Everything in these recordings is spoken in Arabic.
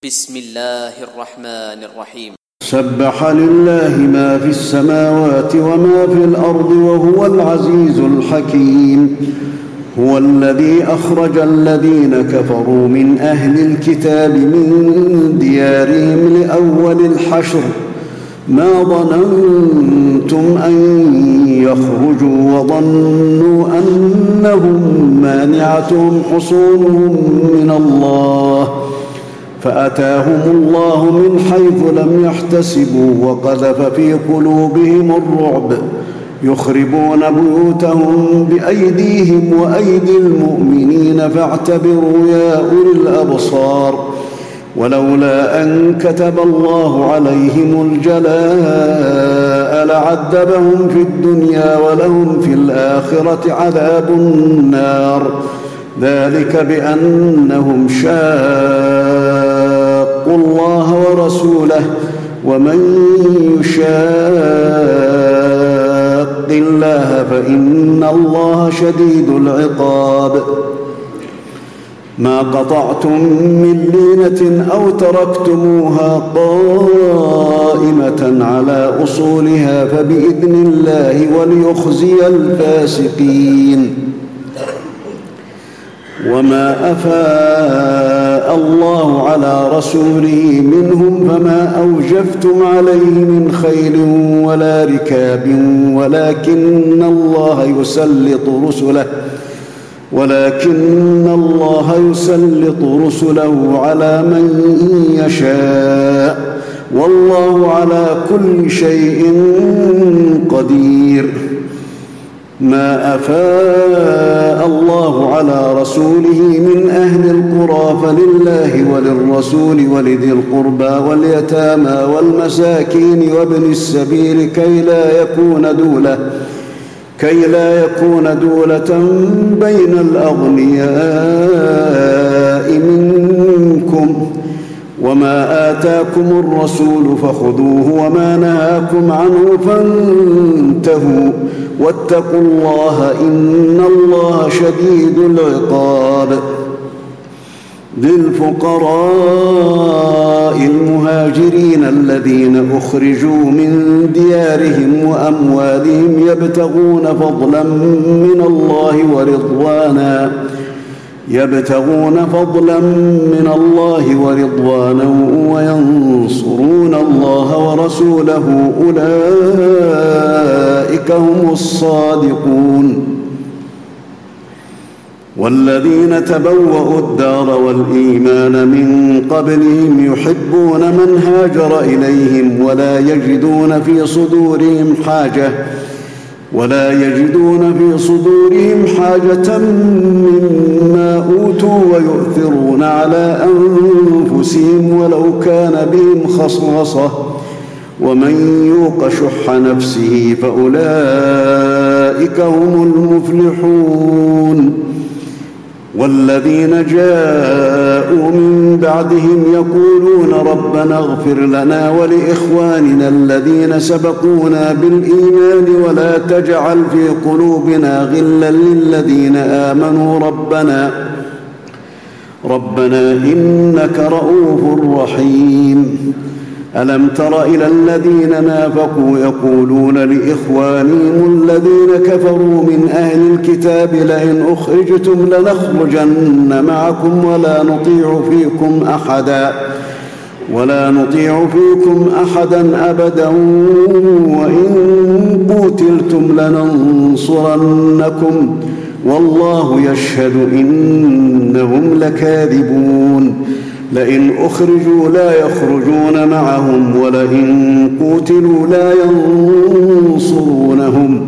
بسم الله الرحمن الرحيم. سبح لله ما في السماوات وما في الأرض وهو العزيز الحكيم. هو الذي أخرج الذين كفروا من أهل الكتاب من ديارهم لأول الحشر ما ظننتم أن يخرجوا وظنوا أنهم مانعتهم حصونهم من الله فأتاهم الله من حيث لم يحتسبوا وقذف في قلوبهم الرعب يخربون بيوتهم بأيديهم وأيدي المؤمنين فاعتبروا يا أولي الأبصار. ولولا أن كتب الله عليهم الجلاء لعذبهم في الدنيا ولهم في الآخرة عذاب النار ذلك بأنهم شاقوا الله ورسوله ومن يشاق الله فإن الله شديد العقاب. ما قطعتم من لينة أو تركتموها قائمة على أصولها فبإذن الله وليخزي الفاسقين. وما أفاء الله على رسوله منهم فما أوجفتم عليه من خيل ولا ركاب ولكن الله يسلط رسله على من يشاء والله على كل شيء قدير. ما أفاء الله على رسوله من أهل القرى فلله وللرسول ولذي القربى واليتامى والمساكين وابن السبيل كي لا يكون دولة بين الأغنياء منكم. وما آتاكم الرسول فخذوه وما نهاكم عنه فانتهوا واتقوا الله إن الله شديد العقاب. للفقراء المهاجرين الذين أخرجوا من ديارهم وأموالهم يبتغون فضلا من الله ورضوانا وينصرون الله ورسوله أولئك هم الصادقون. والذين تبوأوا الدار والإيمان من قبلهم يحبون من هاجر إليهم ولا يجدون في صدورهم حاجة مما أوتوا ويؤثرون على أنفسهم ولو كان بهم خصاصة ومن يوق شح نفسه فأولئك هم المفلحون. والذين جاءوا من بعدهم يقولون ربنا اغفر لنا ولإخواننا الذين سبقونا بالإيمان ولا تجعل في قلوبنا غلا للذين آمنوا ربنا إنك رؤوف رحيم. ألم تر إلى الذين نافقوا يقولون لإخوانهم الذين كفروا من أهل الكتاب لئن أخرجتم لنخرجن معكم ولا نطيع فيكم أحدا أبدا وإن قتلتم لننصرنكم والله يشهد إنهم لكاذبون. لئن أخرجوا لا يخرجون معهم ولئن قتلوا لا ينصرونهم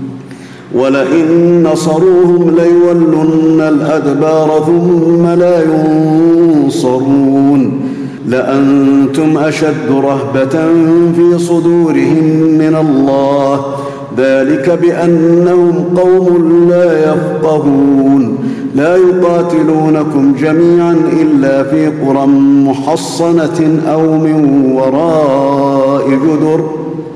ولئن نصروهم ليولن الأدبار ثم لا ينصرون. لأنتم أشد رهبة في صدورهم من الله ذلك بأنهم قوم لا يفقهون. لا يقاتلونكم جميعا إلا في قرى محصنة أو من وراء جدر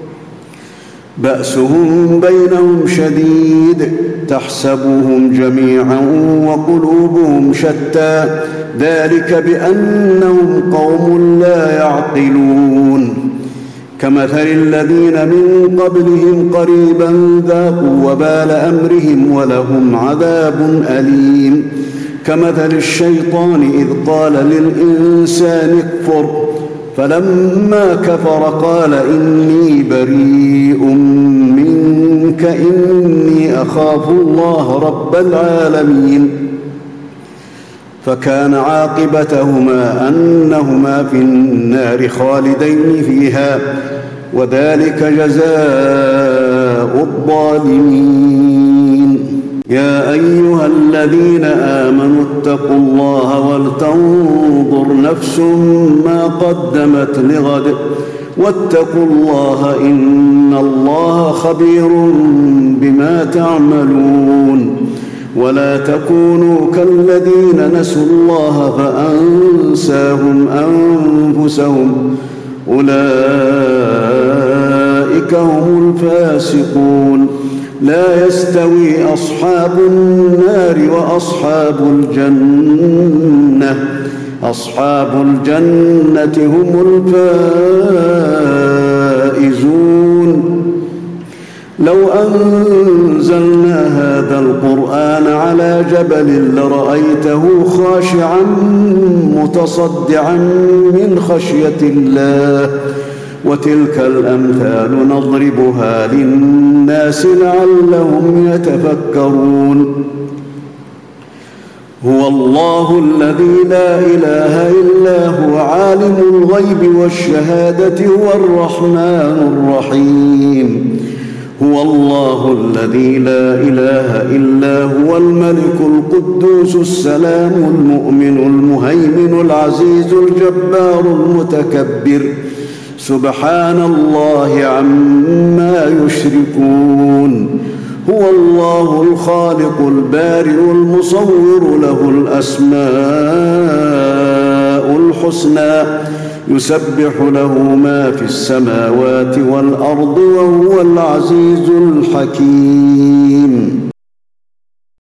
بأسهم بينهم شديد تحسبهم جميعا وقلوبهم شتى ذلك بأنهم قوم لا يعقلون كمثل الذين من قبلهم قريبا ذاقوا وبال أمرهم ولهم عذاب أليم كمثل الشيطان إذ قال للإنسان اكفر فلما كفر قال إني بريء منك إني أخاف الله رب العالمين فكان عاقبتهما أنهما في النار خالدين فيها وذلك جزاء الظالمين يا أيها الذين آمنوا اتقوا الله ولتنظر نفس ما قدمت لغد واتقوا الله إن الله خبير بما تعملون ولا تكونوا كالذين نسوا الله فأنساهم أنفسهم أولئك هم الفاسقون لا يستوي أصحاب النار وأصحاب الجنة أصحاب الجنة هم الفائزون لو أنزلنا هذا القرآن على جبل لرأيته خاشعا متصدعا من خشية الله وتلك الأمثال نضربها للناس لعلهم يتفكرون هو الله الذي لا إله إلا هو عالم الغيب والشهادة هو الرحمن الرحيم هو الله الذي لا إله إلا هو الملك القدوس السلام المؤمن المهيمن العزيز الجبار المتكبر سبحان الله عما يشركون هو الله الخالق البارئ المصور له الأسماء الحسنى يسبح له ما في السماوات والأرض وهو العزيز الحكيم